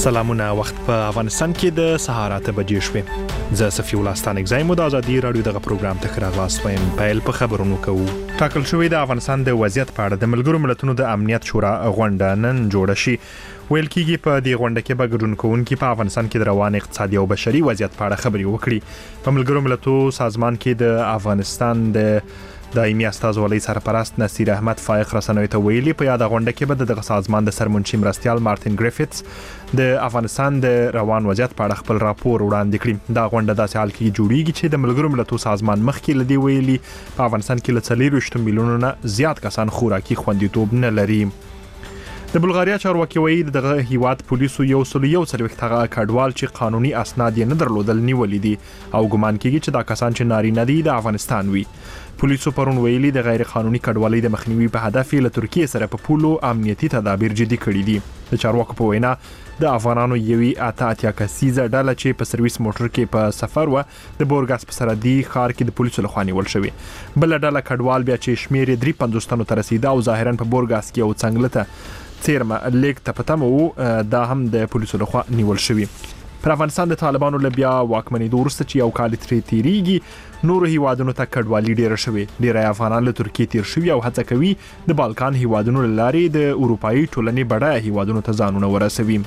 سلامونه وخت په افغانستان کې د سهار 8 بجې شوې زه صفي الله ستانک زایم د ازادي رادیو دغه پروګرام ته خراغلاس وایم پیل په خبرونو کوو ټاکل شوې د افغانستان د وضعیت په اړه د ملګرو ملتونو د امنیت شورا غونډه نن جوړه شي ویل کېږي په دې غونډه کې به ګډون کوونکي په افغانستان کې د روان اقتصادي او بشري وضعیت په اړه خبرې وکړي په ملګرو ملتونو سازمان کې د افغانستان د دایمي استازولۍ سرپرست نصیر احمد فائق رسنوي ته ویلي په یاد غونډه کې به دغه سازمان د سرمنشي مرستيال مارټین ګریفټس د افغانستان د روان وضعیت په اړه خپل راپور وړاندې کړي دا غونډه داسې حال کې جوړیږي چې د ملګرو ملتونو سازمان مخکې لدی ویلي په افغانستان کې ل 40 میلیونو نه زیات کسان خوراکي خوندیتوب نه لري د بلغاریا چارواکي وایي دغه هیواد پولیسو یو څلوېښت کډوال چې قانوني اسناد یې نه درلودل نیولې دي او ګمان کېږي چې دا کسان چې نارینه دي د افغانستان وي پولیسو پرون ویلي د غیر قانوني کډوالۍ د مخنیوي په هدف له ترکیه سره په پولو امنیتي تدابیر جدي کړي دي د چارواکو په وینا د افغانانو یوې اتیا کسیزه ډله چې په سرویس موټر کې په سفر و د بورګاس په سرحدي ښار کې د پولیسو لخوا نیول شوی بل ډله کډوال بیا چې شمیر 350 تنو ته رسیدا او ظاهرا په بورګاس کې او څنګلته چیرمه لیک ته پتمو دا هم د پولیسو لخوا نیول شوی پر افغانستان د طالبانو لبیا واکمنۍ دورسته چې یو کال تیریږي نور هیوادونو ته کډوالي ډیره شوی ډیره افغانان له ترکیه تیر شوی او هڅه کوي د بالکان هیوادونو لارې د اروپאי ټولنې بډای هیوادونو ته ځانونه ورسوي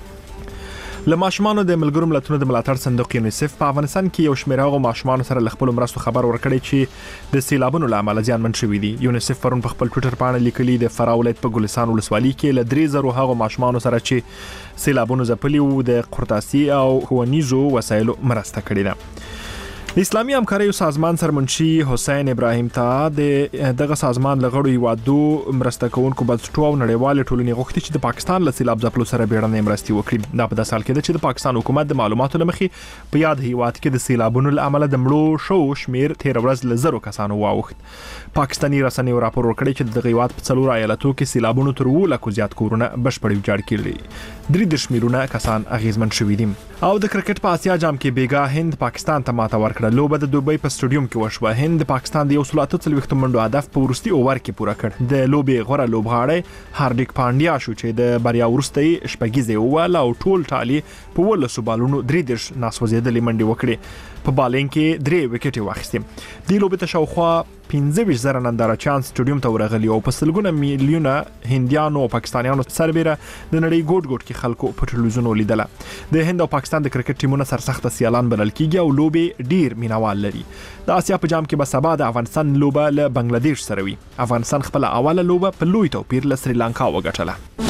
له ماشومانو د ملګرو ملتونو د ملاتړ صندوق یونیسف په افغانستان کې یو شمېر هغه ماشومان سره خپل مرستو خبر ورکړي چې د سیلابونو لامل زیانمن شوي دي یونیسف پرون په خپل ټوئیټر باندې لیکلي د فراه ولایت په ګلستان ولسوالۍ کې ل 3000 هغه ماشومان سره چې سیلابونو ځپلي وو د قرطاسي او ښوونیزو وسایلو مرسته کړې ده د اسلامي همکاریو سازمان سرمنشي حسین ابراهیم ته دغه سازمان لغړو هیوادو مرسته کوونکو بنسټونو او نړیوال ټولنې غوښتي چې د پاکستان له سیلاب ځپلو سره بیړنۍ مرستې وکړي دا په داسې حال کې ده چې د پاکستان حکومت د معلوماتو لمخې په یاد هیواد کې د سیلابونو له امله د مړو شو شمیر 13 ورځ له 0 کسانو واوښت پاکستاني رسنیو راپور ورکړی چې د هیواد په 4 ایالتو کې سیلابونو تر 200 زیات کورونه بشپړ ویجاړ کړي 3 میلیونه کسان اغیزمن شوي دي او د کرکټ په اسیا جام کې بیګا هند پاکستان ته ماته ورکړه لوبه د دوبۍ په سټډیوم کې وشوه هند د پاکستان د 140 منډو هدف په ورستي اوور کې پوره کړ د لوبې غوړه لوبغاړی هاردیک پانډیا شو چې د بریا ورستي شپږیزه وواله او ټول ټالي په 12 بالونو 3 ناسوځېدلې منډې وکړي په بالینګ کې 3 وکټې واخیستې د لوبې ته شاوخوا 15,000 ننداره چانس سټډیوم ته ورغلي او په سلګونه میلیونه هندیانو او پاکستانیانو سربېره د نړۍ ګوټ کې خلکو په ټلویزیون ولیدله د هند او پاکستان د کرکټ ټیمونو سرسخت سیالان بلل کیږي او لوبې ډیر مینوال لري د اسیا په جام کې به سبا د افغانستان لوبه له بنگلاديش سره وي افغانستان خپل اوله لوبه په لوی توپیر له سریلانکا وګټله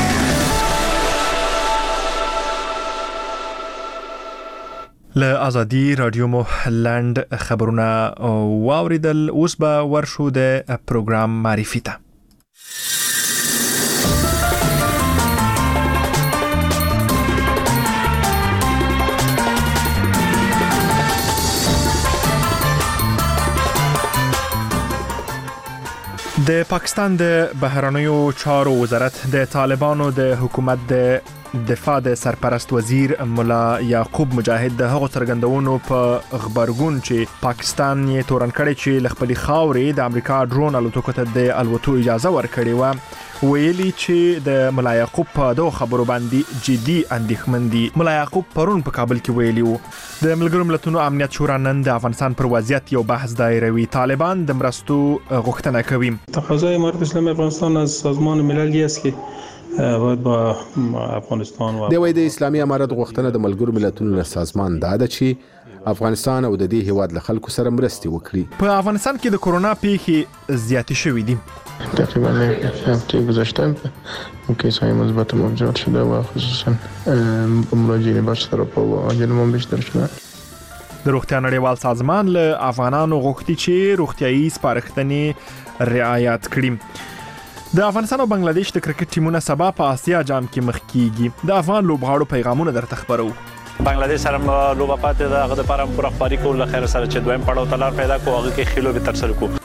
له ازادي رادیو مو لند خبرونه واوریدل اوس به ورشو د پروګرام معرفي ته د پاکستان د بهرنیو چارو وزارت د طالبانو د حکومت د دفاع د سرپرست وزیر مولا یعقوب مجاهد د هغو څرګندونو په خبرګون چې پاکستان یې تورن کړی چې خپل خاورې د امریکا ډرون الوتکو ته د الوتو اجازه ورکړې و ویلي چې د مولا یعقوب په دوه خبرو باندې جدي اندېښمن دي مولا یعقوب پرون په کابل کې ویلي وو د ملګرو ملتونو امنیت شورا نن د افغانستان پر وضعیت یو بحث دایروي طالبان د مرستو غوښتنه کوي تقاضای امارت اسلامی افغانستان از سازمان ملل است که باید با افغانستان د وای د اسلامي امارت غوښتنه د ملګرو ملتونو سازمان دا ده چې افغانستان او د دې هیواد له خلکو سره مرستې وکړي په افغانستان کې د کورونا پیښې زیاتې شوې دي تقریبا هفته گذشته کیس‌های مثبت موجود شده و خصوصا مراجعین بخش طرف و عجلمون بیشتر شده د روغتیا نړیوال سازمان له افغانانو غوښتي چې روغتیايي سپارښتنې رعایت کړي د افغانستان او بنگلاديش د کرکټ ټیمونه سبا په آسیا جام کې مخ کیږي د افغان لوبغاړو پیغامونه درته خبرو بنگلاديش سره لوبه پاتې ده هغه د پاره پوره خبري کول له خیر سره چې دویم پړاو تلار پیدا کو هغه کې خېلو به تر سره کو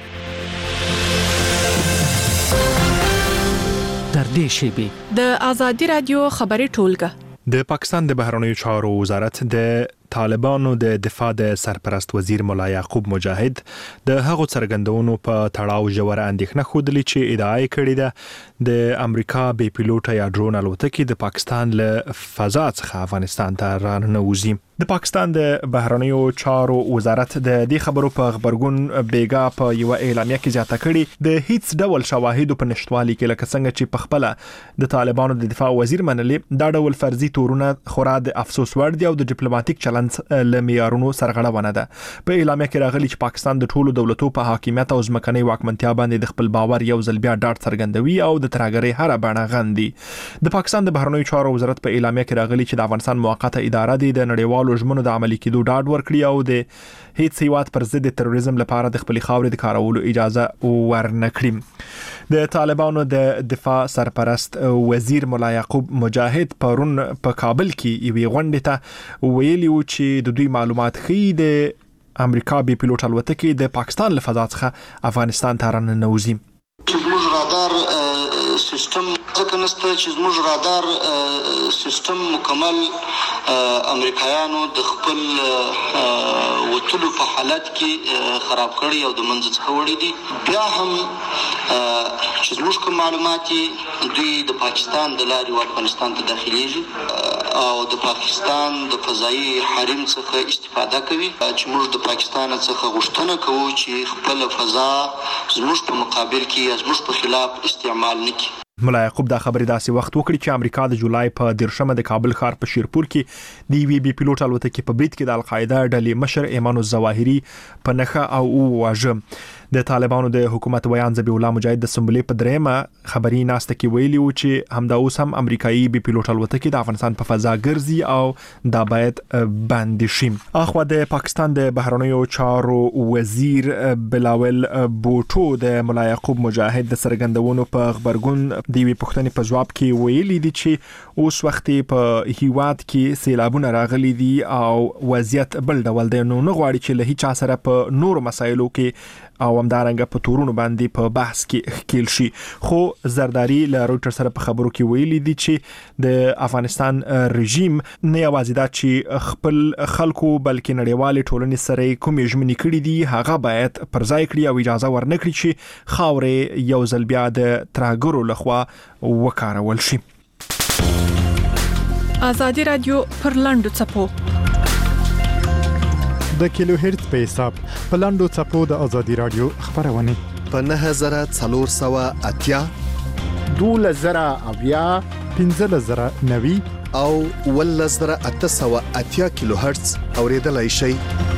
در دې شیبه د ازادي رادیو خبري ټولګه د پاکستان د بهرنیو چارو وزارت د طالبانو د دفاع د سرپرست وزیر مولا یعقوب مجاهد د هغو څرګندونو په تړاو ژوره اندېښنه ښودلې چې ادعا یې کړې ده د امریکا بې پیلوټه یا ډرون الوتکې د پاکستان له فضا څخه افغانستان ته راننوځي. د پاکستان د بهرنیو چارو وزارت د دې خبرو په خبرګون بیګا په یو اعلامیه کې زیاته کړې د هیڅ ډول شواهدو په نشټوالي کې لکه څنګه چې په خپل د طالبانو د دفاع وزیر منلې دا ډول فرضي تورونه خورا د افسوس وړ دي او د ډیپلوماټیک چلند له معیارونو سرغړونه ده. په اعلامیه کې راغلي چې پاکستان د ټولو دولتو په حاکمیت او ځمکنۍ واکمنتیا باندې د خپل باور یو ځل بیا ډاډ څرګندوي او د ترهګرۍ هر بڼه غندي. د پاکستان د بهرنیو چارو وزارت په اعلامیه کې راغلي چې د افغانستان موقته اداره د نړیوالو ژمنو د عملي کېدو ډاډ ورکړي او د هیڅ هیواد پر ضد تروریزم لپاره د خپل خاورې د کارولو اجازه ورنکړي. د طالبانو د دفاع سرپرست وزیر مولا یعقوب مجاهد پرون په کابل کې یوې غونډې ته ویلي و چې د دوی معلومات ښیي د امریکا بې پیلوټ الوتکې د پاکستان له فضا څخه افغانستان ته راننوځي. زموږ رادار سیستم ځکه نشته چې زموږ رادار سیستم مکمل امریکایانو د خپل وټلو په حالت کې خراب کړی او د منځ څخه وړي دي. بیا هم چې زموږ کوم معلومات دوی د پاکستان د لارې افغانستان ته داخليږي او د پاکستان د فضایي حریم څخه استفاده کوي چې موږ د پاکستان څخه غوښتنه کوو چې خپل فضا زموږ په مقابل کې زموږ په خلاف استعمال نکړي. مولا یعقوب دا خبرې داسې وخت وکړي چې امریکا د جولای په 13 د کابل ښار په شیرپور کې د یوې بې پیلوټ الوتکې په برید کې د القاعده ډلې مشر ایمان الظواهري په نښه او وواژه. د طالبانو د حکومت ویان ذبیح الله مجاهد د سنبلې په دریمه خبري ناسته کې ویلي و چې همدا اوس هم امریکایي بې پیلوټ الوتکې د افغانستان په فضا ګرځي او دا باید بند شي. اخوا د پاکستان د بهرنیو چارو وزیر بلاول بوټو د مولا یعقوب مجاهد د څرګندونو په خبرګون د یوې پوښتنې په جواب کې ویلي دي چې اوس وخت په هیواد کې سیلابونه راغلي دي او وضعیت بل ډول دی نو نه غواړي چې له هیڅ سره په نورو مسایلو کې او همدارنګه په تورونو باندې په بحث کې ښکیل شي. خو زرداری له رویټر سره په خبرو کې ویلي دي چې د افغانستان رژیم نه یوازې دا چې خپل خلکو بلکې نړیوالې ټولنې سره کومې ژمنې کړې دي هغه باید پر ځای کړي او اجازه ورنکړي چې خاورې یو ځل بیا د ترهګرو لخوا وکارول شي. آزادي رادیو پر لاندو څپو د کیلو هرتز په حساب په لاندو څپو د آزادي رادیو خبرونه په 9480 2000 1590 او 1880 کیلو هرتز اوریدلای شئ.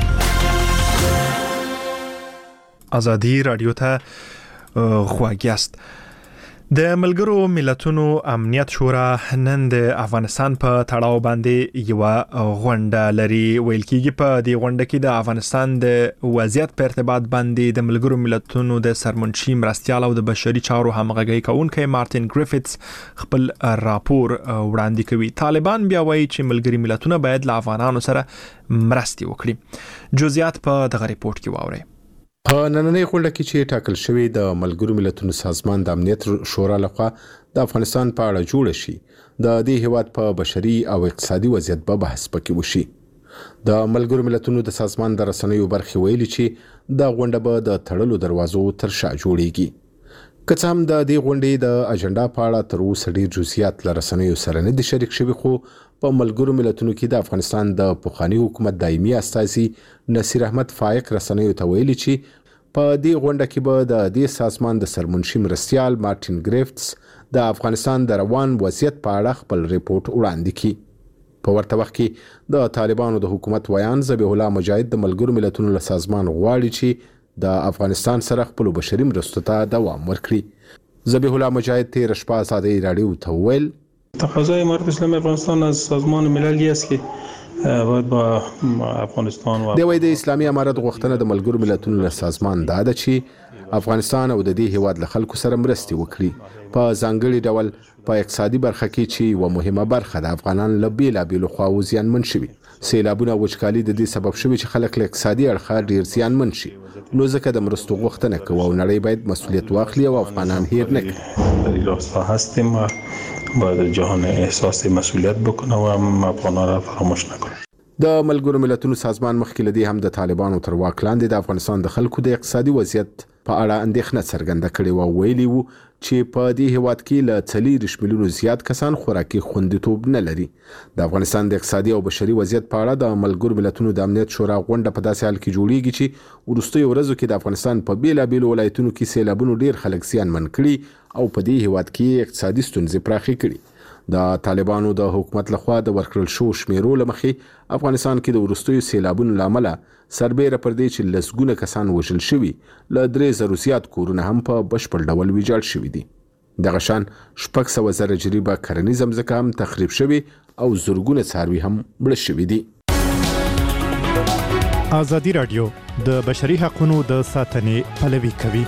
آزادي رادیو ته خواږیاست. د ملګرو ملتونو امنیت شورا نن د افغانستان په تړاو باندې یو غونډه لري. ویل کېږي په دې غونډه کې د افغانستان د وضعیت په ارتباط باندې د ملګرو ملتونو د سرمنشي مرستیال او د بشري چارو همغږي کوونکی مارټین ګریفټس خپل راپور وړاندې کوي. طالبان بیا وایي چې ملګري ملتونه باید له افغانانو سره مرستې وکړي. جزئیات په دغه ریپورت کې واورئ. په نننۍ غونډه کې چې ټاکل شوی د ملګرو ملتونو سازمان د امنیت شورا لخوا د افغانستان په اړه جوړ شي د دې هیواد په بشري او اقتصادي وضعیت په بحث پکې وشي. د ملګرو ملتونو د سازمان د رسنیو برخې ویلي چې د غونډه به د تړلو دروازو تر شا جوړیږي. که څه هم د دې غونډې د اجنډا په اړه تر اوسه ډیر جزئیات له رسنیو سره نه دي شریک شوي خو په ملګرو ملتونو کې د افغانستان د پخوانی حکومت دایمي استازي نصیر احمد فائق رسنیو ته ویلي چې په دې غونډه کې به د دې سازمان د سرمنشي مرستیال مارټین ګریفټس د افغانستان د روان وضعیت په اړه خپل ریپورت وړاندې کړي. په ورته وخت کې د طالبانو د حکومت ویان ذبیح الله مجاهد د ملګرو ملتونو له سازمان غواړي چې د افغانستان سره خپل بشري مرستو ته دوام ورکړي. ذبیح الله مجاهد تیر شپه آزادي رادیو ته ویل تقاضای امارت اسلامی افغانستان از سازمان ملل است که باید با افغانستان و د اسلامي امارت غوښتنه د ملګرو ملتونو له سازمان دا ده چې افغانستان او د دې هیواد له خلکو سره مرستې وکړي په ځانګړي ډول په اقتصادي برخه کې چې یو مهمه برخه د افغانان له بیلابیلو خواو زیانمن شوي. سیلابونه او وچکالي د دې سبب شوي چې خلک له اقتصادي اړخه ډیر زیانمن شي. نو ځکه د مرستو غوښتنه کوو او نړۍ باید مسؤلیت واخلي او افغانان هیر نه کړي. در این راستا هستیم و باید جهان احساس مسئولیت بکنه و افغانان را فراموش نکنه. د ملګرو ملتونو سازمان مخکې لدی هم د طالبانو تر واک لاندې د افغانستان د خلکو د اقتصادي وضعیت په اړه اندېښنه څرګنده کړې و. ویلي وو چې په دې هیواد کې له 40 میلیونو زیات کسان خوراکي خوندیتوب نه لري. د افغانستان د اقتصادي او بشري وضعیت په اړه د ملګرو ملتونو د امنیت شورا غونډه په داسې حال کې جوړیږي چې وروستیو ورځو کې د افغانستان په بیلابیلو ولایتونو کې سیلابونو ډیر خلک زیانمن کړي او په دې هیواد کې اقتصادي ستونزې پراخې کړي. د طالبانو د حکومت لخوا د ورکړل شو شمیرو لمخې افغانستان کې د وروستیو سیلابونو لامل سربېره پر دې چې لسګونه کسان وژل شوي له 3,000 زیات کورونه هم په بشپړ ډول ویجاړ شوي دي. دغه شان 600,000 جریبه کرنیز ځمکه هم تخریب شوي او زرګونه څاروي هم مړه شوي دي. ازادي رادیو د بشري حقوقو د ساتنې پلوي کوي.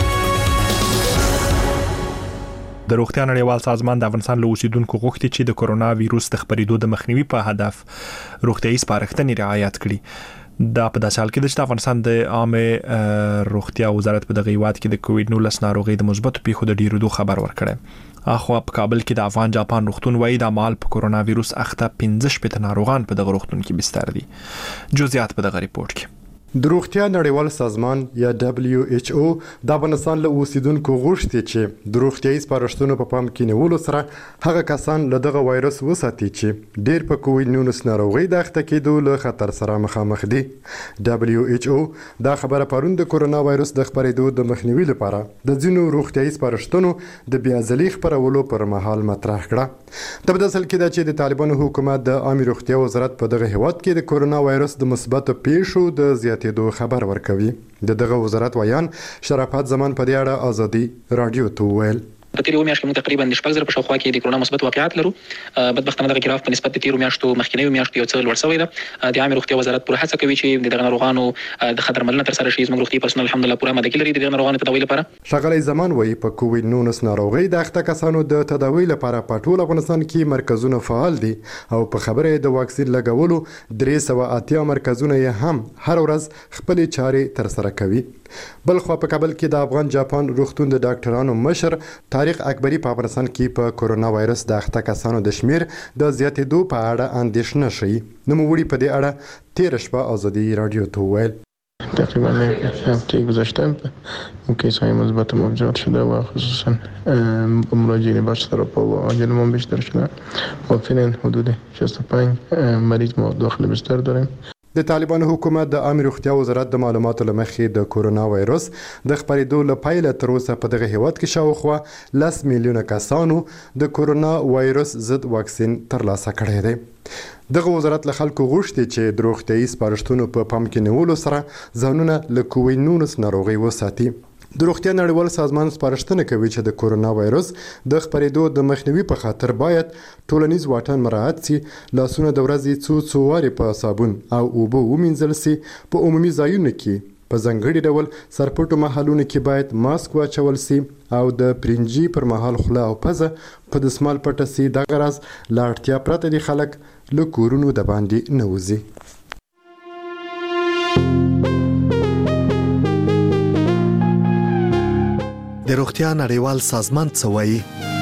د روغتیا نړیوال سازمان د افغانستان له اوسیدونکو غوښتي چې د کرونا وایروس د خپرېدو د مخنیوي په هدف روغتیايي سپارښتنې رعایت کړي. دا په داسې حال کې د افغانستان د عامه روغتیا وزارت په دغه هیواد کې د کووډ-19 ناروغي د مثبتو پیښو د ډیرېدو خبر ورکړی. اخو په کابل کې د افغان جاپان روغتون وایي د مال په کرونا وایروس اخته 15 ناروغان په دغه روغتون کې بستر دي. جزئیات په دغه ریپورت کې. د روغتیا نړیوال سازمان یا WHO د افغانستان له اوسیدونکو غوښتي چې د روغتیايي سپارښتنو په پام کې نیولو سره هغه کسان له دغه وایرس وساتي چې ډیر په کووډ-19 ناروغي د اخته کېدو له خطر سره مخامخ دي. WHO دا خبره پرون د کرونا وایرس د خپرېدو د مخنیوي لپاره د ځینو روغتیايي سپارښتنو د بیا ځلي خپرولو پر مهال مطرح کړه. د بدل کې دا چې د طالبانو حکومت د عامه روغتیا وزارت په دغه هیواد کې د کرونا وایرس د مثبتو پیښو د زیاتېدو خبر ورکوي. دغه وزارت ویان شرافت زمان په دې اړه ازادي رادیو ته ویل. په تیرو میاشتو موږ تقریبا 10,000 په شاوخوا کې د کرونا مثبت واقعیات لرو. بدبختانه دغه ګراف په نسبت د تیرو میاشتو مخکینیو میاشتو یو څه لوړ شوی ده. د عامه روغتیا وزارت پوره هڅه کوي چې دغه ناروغانو د خطر ملنه تر سره شي. زموږ روغتي پرسونل الحمدلله پوره آمادګي لري د ناروغانو تداوی لپاره. ښاغلی زمان وایي په کووډ-19 ناروغي د اخته کسانو د تداوی لپاره په ټول افغانستان کې مرکزونه فعال دي او په خبره د واکسین لګولو 380 مرکزونه یې هم هر ورځ خپل چارې تر سره کوي. بلخوا په کابل کې د افغان جاپان روغتون د ډاکټرانو مشر طارق اکبری په افغانستان کې په کرونا وایرس د اخته کسانو د شمیر د زیاتېدو په اړه اندېښنه شي. نوموړي په دې اړه تیر شپه ازادي رادیو ته ویل. تقریبا هفته گذشته کیس‌های مثبت موجود شده و خصوصا مراجعین بیشتر و عجلمون بیشتر شده و فعلا حدود 65 مریض ما داخل بستر داریم. د طالبانو حکومت د عامه روغتیا وزارت د معلوماتو لمخې د کرونا وایرس د خپرېدو لپاره تر اوسه په دغه هیواد کې شاوخوا 10 میلیونه کسانو د کرونا وایرس ضد واکسین ترلاسه کړی دی. دغه وزارت له خلکو غوښتي چې د روغتیايي سپارښتنو په پام کې نیولو سره ځانونه له کووډ-19 ناروغي وساتي. د روغتیا نړیوال سازمان سپارښتنه کوي چې د کرونا وایرس د خپرېدو د مخنیوي په خاطر باید ټولنیز واټن مراعات شي، لاسونه د ورځې څو وارې په صابون او اوبه ومینځل شي، په عمومي ځایونو کې په ځانګړي ډول سرپټو محلونو کې باید ماسک واچول شي او د پرنجي پر مهال خوله او پزه په دسمال پټه شي. دغه راز له اړتیا پرته د خلک له کورونو د باندې نه وځي. د روغتیا نړیوال سازمان څه وایي؟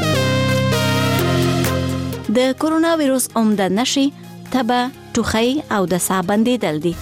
د کرونا وایروس عمده نښې تبه، ټوخی او د ساه بندیدل دي.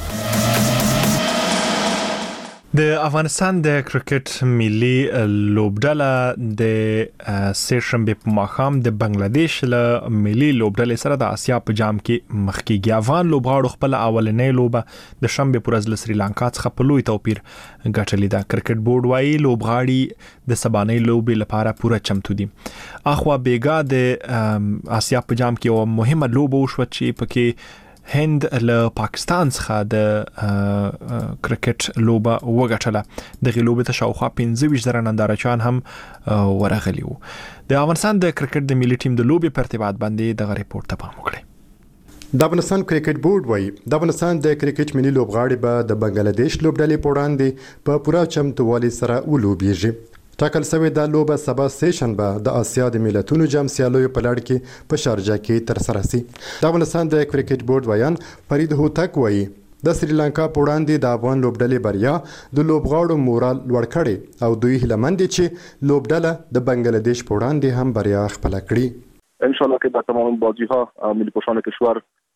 د افغانستان د کرکټ ملي لوبډله د سېشنبه په ماښام د بنگلاديش له ملي لوبډلې سره د آسیا په جام کې مخ کېږي. افغان لوبغاړو خپل اولنۍ لوبه د شنبه پر ورځ له سریلانکا څخه په لوی توپیر ګټلې ده. کرکټ بورډ وايي لوبغاړي د سبانۍ لوبې لپاره پوره چمتو دي. اخوا بیګا د آسیا په جام کې یو مهمه لوبه وشوه چې پکې هند له پاکستان څخه د کرکټ لوبه وګټله. دغه لوبه ته شاوخوا 15,000 نندارچیان هم ورغلي وو. د افغانستان د کرکټ د ملي ټیم د لوبې په ارتباط باندې دغه ریپورت ته پام وکړئ. د افغانستان کرکټ بورډ وایي د افغانستان د کرکټ ملي لوبغاړي به د بنگلاديش لوبډلې په وړاندې په پوره چمتووالي سره ولوبېږي. ټاکل شوې دا لوبه سبا سېشنبه د آسیا د ملتونو جام سیالیو په لړ کې په شارجه کې ترسره شي. د افغانستان د کرکټ بورډ ویان فرید هوتک وایي د سریلانکا په وړاندې د افغان لوبډلې بریا د لوبغاړو مورال لوړ کړي او دوی هیله مند دي چې لوبډله د بنگلاديش په وړاندې هم بریا خپل کړي. ان شاء الله که با تمام بازی‌ها ملی پوشان کشور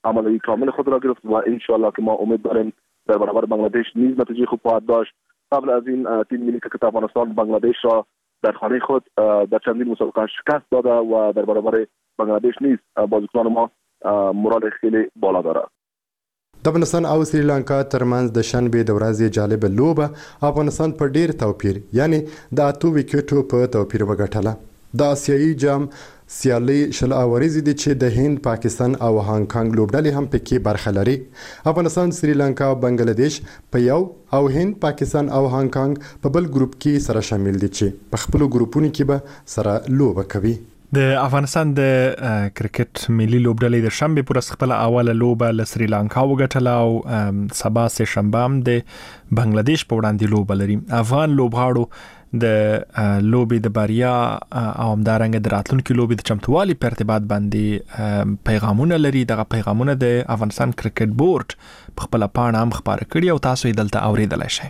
عملی کامل خود را گرفت و انشالله که ما امید داریم در برابر بنگلادش نیز نتیجه خوب خواهد داشت. قبل از این تیم ملی کرکت افغانستان بنگلادش را در خانه خود در چندین مسابقه شکست داده و در برابر بنگلادش نیز بازیکنان ما مورال خیلی بالا دارد. د افغانستان او سریلانکا ترمنځ د شنبې د ورځې جالب لوبه افغانستان په ډیر توپیر یعنی د 8 وکټو په توپیر وګټله. د آسیایي جام سیالي شل اوریزې دي چې د هند، پاکستان او هانګ کانګ لوبډلې هم پکې برخه لري. افغانستان، سریلانکا او بنگلاديش په یو او هند، پاکستان او هانګ کانګ په بل ګروپ کې سره شامل دي چې په خپل ګروپونو کې به سره لوبه کوي. د افغانستان د کرکټ ملي لوبډلې د شنبه پر خپل اوله لوبه ل سریلانکا وګټله او سبا سه شنبه هم د بنگلاديش په وړاندې لوبه لري. افغان لوبغاړو د لوبې د بریا او همدارنګه د راتلونکو لوبې د چمتووالي په ارتباط باندې پیغامونه لري. دغه پیغامونه د افغانستان کرکټ بورډ په خپل پاڼه هم خبره کړي او تاسو یې دلته اوریدلای شئ.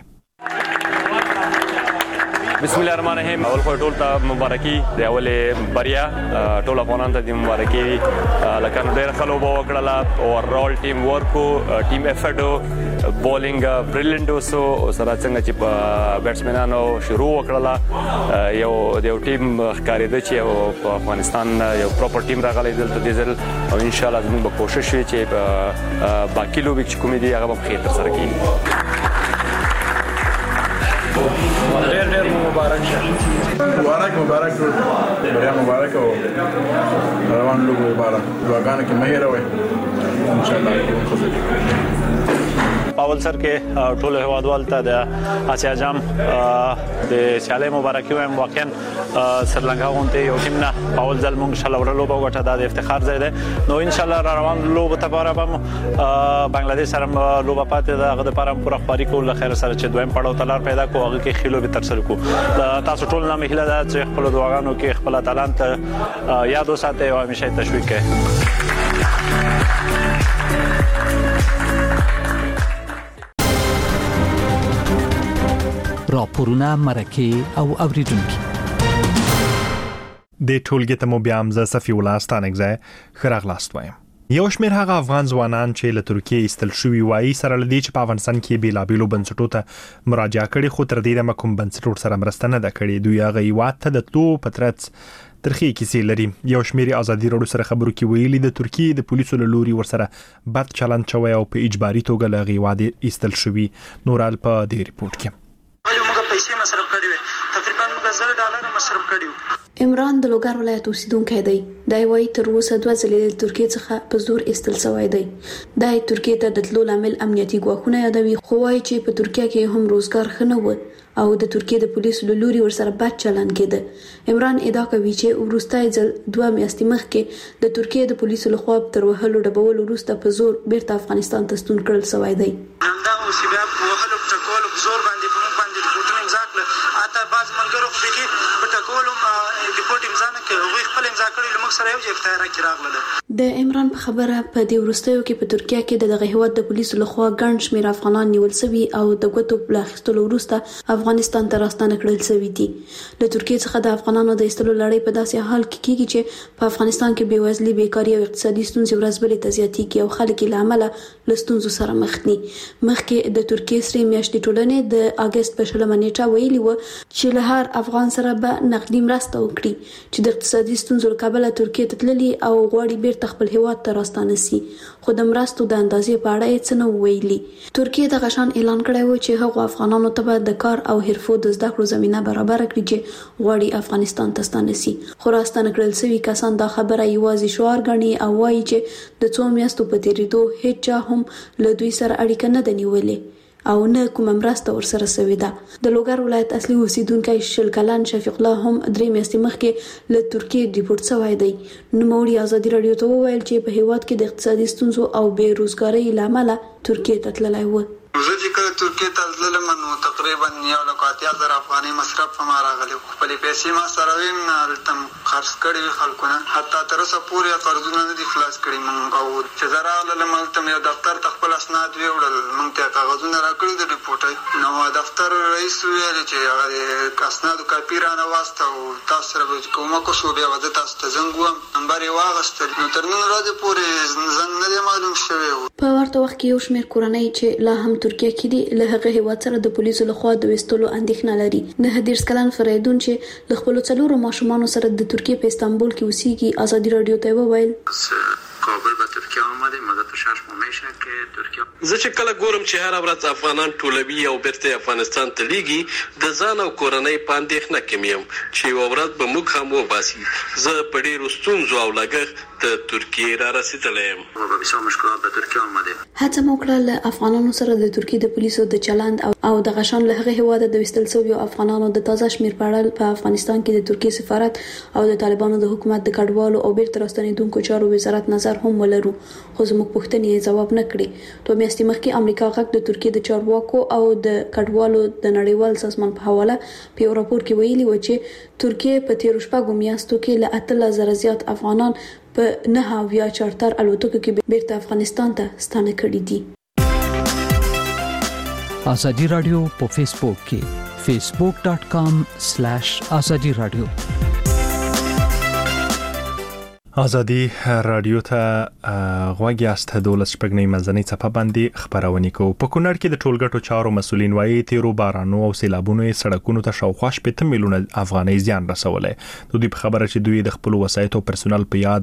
بسم الله الرحمن الرحیم. اول خو ټول ته مبارکي د اولې بریا ټول افغانانو ته د مبارکي لکه نو ډېر خلک وکړه اوورال ټیم ورکو ټیم افورټ بولینګ بریلینټ وسو سره څنګه چې بیټسمنانو شروع وکړه یو ټیم ښکارېده چې په افغانستان یو پراپر ټیم راغلی دلته دیزل او ان شاء الله زموږ به کوشش وي چې باقي لوبې چې کومې دي هغه به خیر تر سره کړي. ډېر مبارک شه مبارک بریا مبارک او روان لوبو مبارک دعاګانې کې مې راوي ان شاء الله. پاول سر کې ټول هوادوال ته د آسیا جام د سیالي مبارکي وایم. واقعا سریلانکا غونډه یو ټیم نه پاول ځل مونږ شل ور لوبه وګټه د افتخار ځای ده. نو ان شاء الله روان لوبه ته لپاره به بنگلاديش سره لوبه پاتې ده. هغه د پرم پوره خبري کول خیر سره چې دویم پړاو تلار پیدا کو هغه کې خلو به تر سره کو. تاسو ټول نه مهله ده چې خپل دعاګانو کې خپل تعلانت یاد وساتئ او همیشه تشویق کړئ. راپورونه مرکه او اوریدونکو د ټولګي ته مو بیا هم زه صفي الله ستانکزی خراغلاست وایم. یو شمېر هغه افغان ځوانان چې له ترکیې ایستل شوي وایي سره لدی چې په افغانستان کې بیلابیلو بنسټونو ته مراجعه کړې خو تر دې دمه کوم بنسټ سره مرسته نه ده کړې. دوی هغه هیواد ته د تلو په ترڅ ترخی کیسې لري. یو شمېر ازادي راډیو سره خبرو کې ویلي د ترکیې د پولیسو له لوري ورسره بد چلند شوی او په اجباري توګه له هیواد ایستل شوي. نورال په دې ریپورت کې پیسې مصرف کړې وي، تقریبا موږ $1000 مصرف کړیو. عمران د لوګر ولایت اوسیدونکی دی. دا وایي تر اوسه 2 ځلې د ترکیې څخه په زور ایستل شوی دی. دا ترکیې ته د تلو لامل امنیتي ګواښونه یادوي، خو وایي چې په ترکیه کې هم روزګار ښه نه و او د ترکیې د پولیسو له لوري ورسره بد چلند کېده. عمران ادعا کوي چې وروستی ځل 2 میاشتې مخکې د ترکیې د پولیسو لخوا تر وهلو ډبولو وروسته په زور بیرته افغانستان ته ستون کړل شوی دی. همدا اوس بیا په وهلو ټکولو په زور باندې په موږ باندې رپورټونه امضا کړل. اته بعض ملګرو خو پکې په ټکولو رپورټ امضا نه کړ، هغوی خپل امضا کړی له موږ سره یو ځای افتخار کې راغلل. د عمران په خبره په دې وروستیو کې په ترکیه کې دغه هیواد د پولیسو لخوا ګڼ شمېر افغانان نیول شوي او د ګوتو په اخیستلو وروسته افغانستان ته راستانه کړل شوي دي. له ترکیې څخه د افغانانو د ایستلو لړۍ په داسې حال کې کېږي چې په افغانستان کې بېوزلي، بیکاري او اقتصادي ستونزې ورځ بلې ته زیاتېږي او خلک یې له امله له ستونزو سره مخ دي. مخکې د ترکیې سرې میاشتې ټولنې د اګست په 20 نیټه ویلي و چې له هر افغان سره به نقدي مرسته وکړي چې د اقتصادي ستونزو له کبله ترکیې ته تللي او غواړي بیرته خپل هیواد ته راستانه سي، خو د مرستو د اندازې په اړه یې څه نه ویلي. ترکیې دغه شان اعلان کړی و چې هغو افغانانو ته به د کار او حرفو د زده کړو زمینه برابر کړي چې غواړي افغانستان ته ستانه سي. خو راستانه کړل شوي کسان دا خبره یوازې شعار ګڼي او وایي چې د 2 میاشتو په تیریدو هیڅ چا هم له دوی سره اړیکه نه ده نیولې او نه کومه مرسته ورسره شوې ده. د لوګر ولایت اصلي اوسیدونکی 20 کلن شفیق الله هم 3 میاشتې مخکې له ترکیې ډیپورټ شوی دی. نوموړي ازادي راډیو ته وویل چې په هیواد کې د اقتصادي ستونزو او بې روزګارۍ له امله ترکیې ته تللی و. زه چې کله ترکیې ته تللم نو تقریبا 1,80,000 افغانۍ مصرف په ما راغلی. خپلې پیسې ما سره وې، هلته خرڅ کړې وې خلکو نه، حتی تر اوسه پورې قرضونه نه دي خلاص کړي مونږ. او چې زه راغلم هلته مې یو دفتر ته خپل اسناد ویوړل، مونږ ته کاغذونه راکړي د ریپورټۍ. نو دفتر رئیس ویل چې هغه د اسنادو کاپي رانه واستو، تاسو سره به کومک وشو. بیا به زه تاسو ته زنګ ووهم، نمبر یې واخیستل. نو تر نن ورځې پورې زنګ نه دی معلوم شوی و. په ورته وخت کې یو شمېر کورنۍ چې لا هم ترکیه کې دي له هغه هیواد سره د پولیسو لخوا د وستلو اندېښنه لري. 19 کلن فریدون چې له خپل 4 ماشومانو سره د ترکیه په استانبول کې اوسېږي ازادي رادیو ته وویل کابل به ترکیه آمده مدت 6 ماه میشه که ترکیه. زه چې کله ګورم چې هر ورځ افغانان ټولوي او بیرته افغانستان ته لیږي، د ځان او کورنۍ په اندېښنه کې یم چې یوه ورځ به موږ هم وباسي. زه په ډېرو ستونزو او لګښت د ترکیې را رسېدلی یم. بسیار مشکلات به ترکیه آمده. هڅه مو کړه له افغانانو سره د ترکیې د پولیسو د چلند او د غشان له هغه هیواده د وستل شویو افغانانو د تازه شمیر په اړه په افغانستان کې د ترکیې سفارت او د طالبانو د حکومت د کډوالو او بیرته راستنېدونکو چارو وزارت نظر هم ولرو، خو زموږ پوښتنې ځواب نه کړي. 2 میاشتې مخکې امریکا غږ د ترکیې د چارواکو او د کډوالو د نړیوال سازمان په حواله په یو راپور کې ویلي و چې ترکیې په تیرو 4 میاشتو کې له 8,000 زیات افغانان په 9 چارتر الوتکو کې بیرته افغانستان ته ستانه کړي دي. ازادي رادیو په فیسبوک کې facebook.com/azadi radio. ازادي رادیو ته غوږی است د 12 منځنۍ څپه باندې خبرونه کوي. په کونړ کې د ټولګټو چارو مسولین وایي تیرو بارانو او سیلابونو سړکونو ته شاوخوا 8 میلیونه افغانۍ زیان رسولې. دوی په خبره چې دوی د خپل وسایتو پرسونل په یاد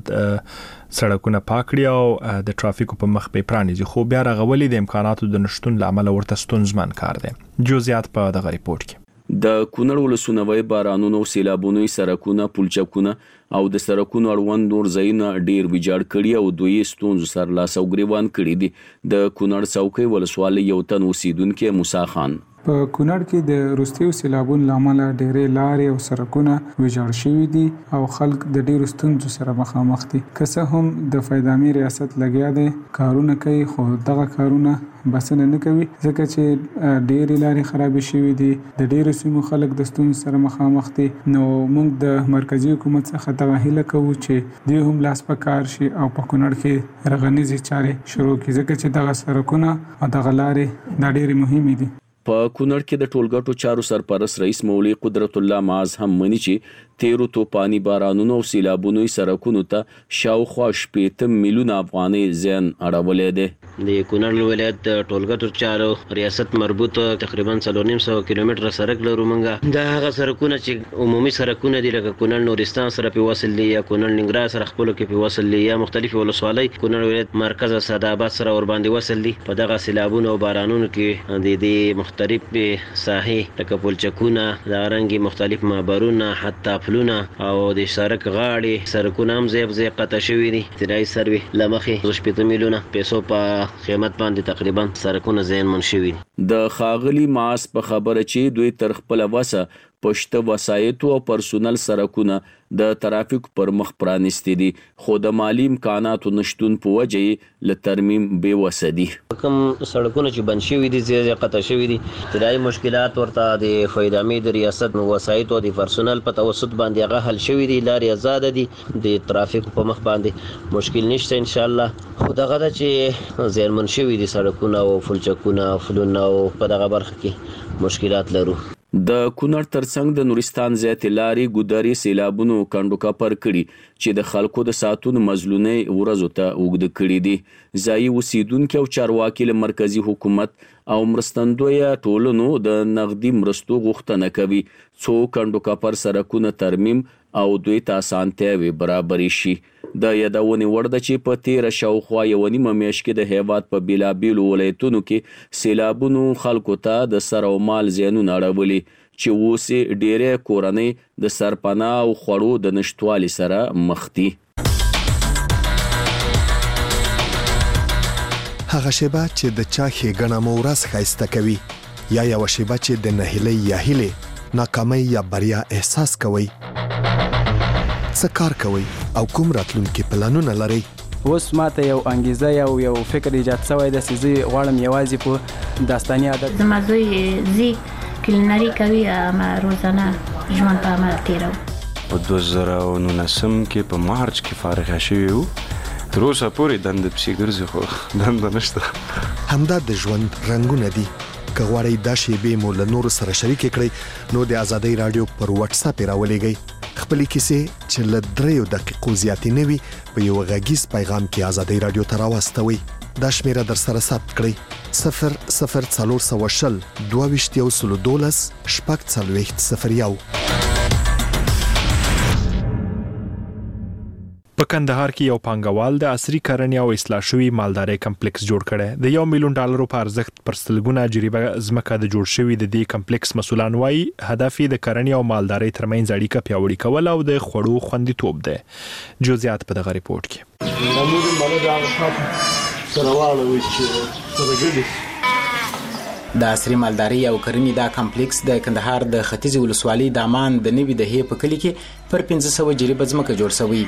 سړکونه پاکړي او د ټرافیکو په مخ په پرانیزي، خو بیا رغولې د امکاناتو د نشټون لامل ورته ستونزمن کار دی. جزئیات په دغه ریپورت کې. د کونړ ولسوالۍ بارانونو او سیلابونو سړکونه، پلچکونه او د سړکونو اړوند نور ځایونه ډیر ویجاړ کړي او دوی ستونزو سره لاس او ګریوان کړي دي. د کونړ څوکۍ ولسوالۍ یو تن اوسیدونکو موسی خان په کونړ کې د روستیو سیلابونو لامل ډېرې لارې او سړکونه ویجاړ شوي دي او خلک د ډېرو ستونزو سره مخامخ دي. که څه هم د فیضامي ریاست لګیا دی کارونه کوي، خو دغه کارونه بسنه نه کوي ځکه چې ډېرې لارې خرابې شوي دي، د ډېرو سیمو خلک د ستونزو سره مخامخ دي. نو موږ د مرکزی حکومت څخه دغه هیله کوو چې دوی هم لاس په کار شي او په کونړ کې رغنیزې چارې شروع کړي ځکه چې دغه سړکونه او دغه لارې دا ډېرې مهمې دي. په کونړ کې د ټولګټو چارو سرپرست رئیس مولوی قدرت الله معاذ هم مني چې تیرو توپانی بارانونو او سیلابونو سړکونو ته شاوخوا 8 میلیونه افغانۍ زیان اړولې ده. د کونړ ولایت ټولګټو چارو ریاست مربوط تقریبا 300 کیلومتره سړک لرو. مونږه دا هغه سړکونه چې عمومي سړکونه دي لکه کونړ نورستان سره په وصل دي یا کونړ ننګرهار سره خپل کې په وصل دي یا مختلفي ولسوالۍ کونړ ولایت مرکز سعدآباد سره ور باندې وصل دي. په دغه سیلابونو او بارانونو کې د مختلف ساحې لکه پلچکونه، دا رنګي مختلف معبرونه، حتی پلونه او د سړک غاړې سړکونه هم زیب قطع شوي دي. ابتدایي سروې لمخې 8 میلیونه پیسو په قیمت باندې تقریبا سړکونه زیانمن شوي دي. د خاغلی ماس په خبره چې دوی تر خپل وسه پښته وسایتو او پرسونل سړکونه د ترافیک پر مخ پرانستي دي، خو د مالی امکاناتو نشټون په وجه له ترمیم بے وسدي. کوم سړکونه چې بند شوي دي زیات قطع شوي دي، ابتدایي مشکلات ورته د فیضامي د ریاست وسایتو او د پرسونل په توسط باندې هغه حل شوي دي. لارې آزاد دي، د ترافیک په مخ باندې مشکل نشته ان شاء الله. خو دغه چې زیانمن شوي دي سړکونه او فلچکونه او فلونه او په دغه برخه کې مشکلات لرو. د کونړ ترڅنګ د نورستان زیات لارې ګوداري سیلابونو کندو کپر کړي چې د خلکو د ساتون مزلونې ورځو ته وګد کړي دي. ځای اوسیدونکو او چارواکي له مرکزی حکومت او مرستندوی ټولنو د نغدي مرستو غوښتنه کوي څو کندو کپر سړکونه ترمیم او دوی ته اسانتیاوي برابر شي. د یادونې وړ ده چې په 13 شاوخوا یو نیمه میاشت کې د هیواد په بیلابیلو ولایتونو کې سیلابونو خلکو ته د سر او مال زیانونه اړولي چې اوس ډېرې کورنۍ د سرپناه او خوړو د نشټوالي سره مخ دي. هغه شیبه چې د چا ښېګڼه مو ورځ ښایسته کوي یا یوه شیبه چې د نهیلۍ یا هیلې ناکامۍ یا بریا احساس کوئ. څه کار کوئ او کوم راتلونکي پلانونه لرئ؟ اوس ماته یو انګیزه یو فکر ایجاد شوی دی چې زه غواړم یوازې په داستاني ادب زما زوی کلینري کوي ما روزانه ژوند په عمل تیرو. په 2019 کې په مارچ کې فارغ شوی وو. تر اوسه پورې دنده پسې ګرځي خو دنده نشته. همدا د ژوند رنګونه دي. که غواړئ دا شیبې مو له نورو سره شریکې کړئ نو د ازادۍ رادیو پر واتس اپ راولېږئ. خپلې کیسې چې له 3 دقیقو زیاتې نه وي په یو غږیز پیغام کې ازادۍ رادیو ته راواستوئ. دا شمیره در سره ثبت کړئ 00420 22 40 په کندهار کې یو پانګوال د عصري کرنې او اصلاح شوی مالدارۍ کمپلیکس جوړ کړي. د $1 ملیون په ارزښت پر سلګونه جریبه ځمکه د جوړ شوی د دې کمپلیکس مسولان وایي هدف د کرنې او مالدارۍ ترمنځ اړیکه پیاوړې کول او د خوړو خوندیتوب دی. جزئیات په دغه ریپورت کې. د عصري مالدارۍ او کرنې دا کمپلیکس د کندهار د ختیځ ولسوالۍ د امان د نوي دهې په کلي کې پر 1500 جریبه ځمکه جوړ شوی.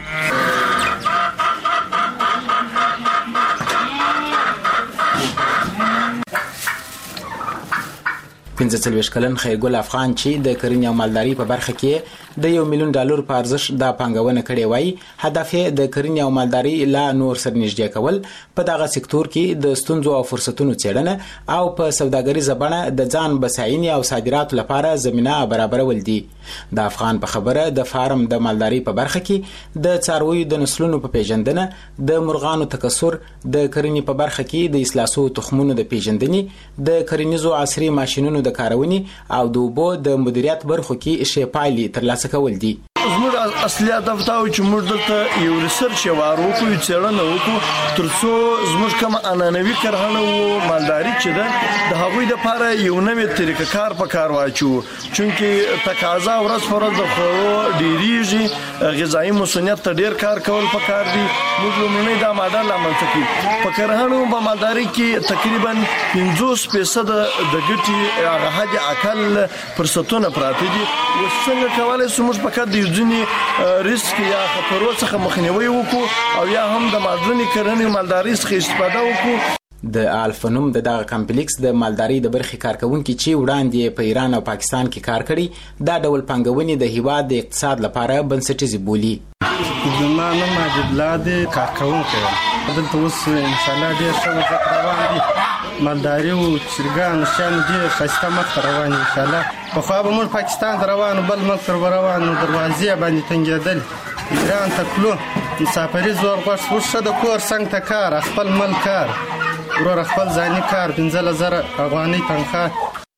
45 کلن خیرګل افغان چې د کرنې او مالدارۍ په برخه کې د $1 ملیون په ارزښت د پانګونه کړې وای هدف د کرنې او مالدارۍ لا نور سر نږدې کول په دغه سکتور کې د ستونزو او فرصتونو څېړنه او په سوداګریزه بڼه د ځان بساینې او صادراتو لپاره زمينه برابرول دي. د افغان په خبره د فارم د مالدارۍ په برخه کې د څارویو د نسلونو په پیژندنه د مرغانو تکثر د کرنې په برخه کې د اصلاحو تخمونو د پیژندنې د کرنیزو عصري ماشينونو د کارونې او د اوبو د مدیریت برخو کې شپایلي ترلاسه کول دي. زموږ اصلي هدف دا و چې موږ دلته یو ریسرچ وکړو څېړنه وکړو ترڅو زموږ کوم انانوي کرهڼه او مالداري چې ده د هغوی لپاره یو نوې طریقه کار په کار واچو چونکې تقاضا ورځ پر ورځ د خوړو ډیریږي غذایی مسؤلیت ته ډیر کار کول پکار دي. موږ لومړی دا ماډل عملته کړو په کرهڼه او مالداري کې تقریبا 50% د ګټې هغه حد اقل فرصتونه پراته دي. وڅنګه کولای شو موږ په کډ ځینې ریسک یا خطرونو څخه مخنیوي وکړو او یا هم د مالدارۍ کرنې مالدارۍ څخه استفاده وکړو. د الفنوم دغه کمپلیکس د مالدارۍ د برخې کارکونکو چې وړاندې په ایران او پاکستان کې کار کړي دا ډول پنګونې د هیواد د اقتصاد لپاره بنسټیزه بولی. زما نوم ماجد الله دی کارکونکی دلته اوس ان شاء الله ډېر ښه وضعیت روان دي مالداري او چرګان شیان ډېر ښایسته مخ روان ان شاء الله. پخوا به موږ پاکستان ته روانو بل ملک ته روانو دروازې باندې تنګېدل ایران ته تلو مسافري زور غوښ ورشه د کور څنګ ته کار خپل مل کار ورور خپل ځاني کار 15,000 افغانۍ تنخواه.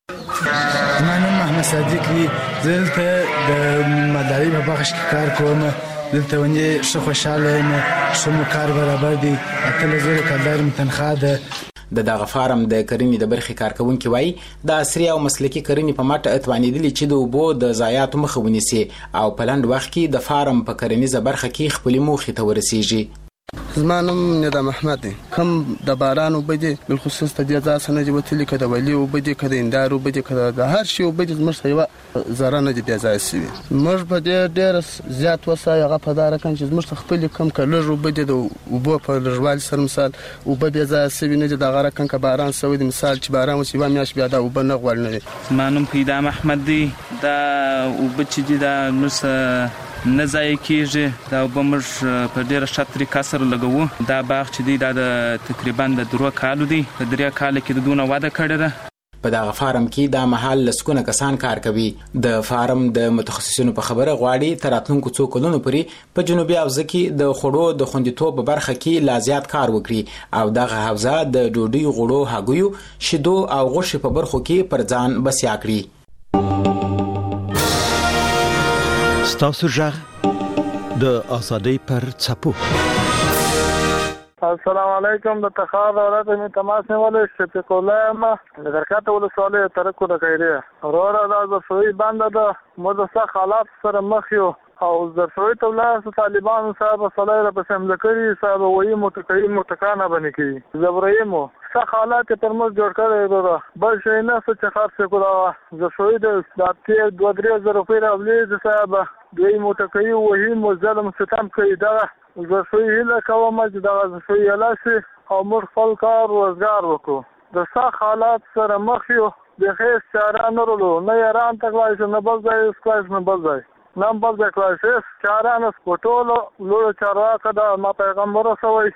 زما نوم محمد صادق دی دلته د مالدارۍ په برخه کې کار کوم دلته ونې ښه خوشاله یم ښه مو کار برابر دی 8,000 کارګر تنخواه ده. د دغه فارم د کرنې د برخې کارکونکو وایي د عصري او مسلکي کرنې په مټ اتوانیدلی چې د اوبو د ضایعاتو مخه ونیسي او په لنډ وخت کې د فارم په کرنیزه برخه کې خپل موخې ته ورسیږي. زما نوم ندام احمد دی کوم د باران او بده بالخصوص ته د ځاسه نه جوړتلی کده ولی او بده کده اندار او بده کده د هر شی او بده زموږ یو زره نه دی ځای سی موږ په ډېر زیات وسای هغه په دار کان چې زموږ خپل کم کلر او بده د اوبو په لږوال سره مثال او بده ځای سی نه د غره کان ک باران سوي د مثال چې باران وسی و میاش بیا د اوبو نه غوړ نه. زما نوم پیدا احمد دی دا او بچی دی دا نوس نه ځای کېږي دا وبمر په ډیره ښه طریقه سره لګوو. دا باغ چې دی دا د تقریبا د 3 کالو دی په 3 کال کې د دونه واده کړی ده. په دغه فارم کې د محل لسکونه کسان کار کوي. د فارم د متخصصینو په خبره غواړي تر راتلونکو څو کلونو پورې په جنوبي حوزه کې د خوړو د خوندیتوب په برخه کې لا زیات کار وکړي او دغه حوزه د ډوډۍ غوړو هګیو شیدو او غوښې په برخو کې پر ځان بسیا کړي. ستاسو ژغ د ازادۍ پر څپو. السلام علیکم د تخار ولایت می تماس نیولې شفیق الله ما د درکاته ولسوالۍ ترکو د خیریه وروره دا زفوی باندې د مدرسه حالات سره مخ یو او زفوی تولاس طالبان صاحب صلی الله په سم ذکرې صاحب وایي متکانه باندې کی زبرایمو څه حالات پر موږ جوړ کړی وروره بل شي نه څه خاص کو دا زفوی د 2-3 زره روپۍ راولې صاحب دوی موټکې وهي مو ظلم ستم کوي دغه زه سوی هیله کوم چې دغه سوی لاسي او موږ خپل کار روزګار وکړو د سخت حالات سره مخ یو د هیڅ چاره نه لرو نه ایران ته کلای شو نه بل ځای کلای شو نه بل ځای نه بل ځای کلای شو چاره نه سپټولو لوړ چارواکه د ما پیغمبر رسوي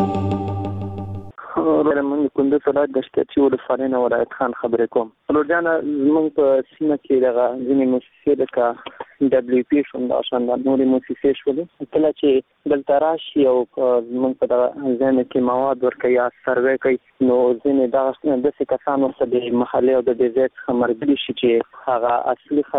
من کندز ولایت د شتچی ولسوالۍ نه ولایت خان خبرې کوم ورجانه زموږ په سیمه کې دغه ځینې مؤسسې لکه WP شوندا شوندا نورې مؤسسې شولې کله چې دلته راشي او زموږ په دغه ځینې کې مواد ورکوي یا سروې کوي نو ځینې دغه داسې کسان ورته د محلې او د دې ځای څخه مرګلي شي چې هغه اصلي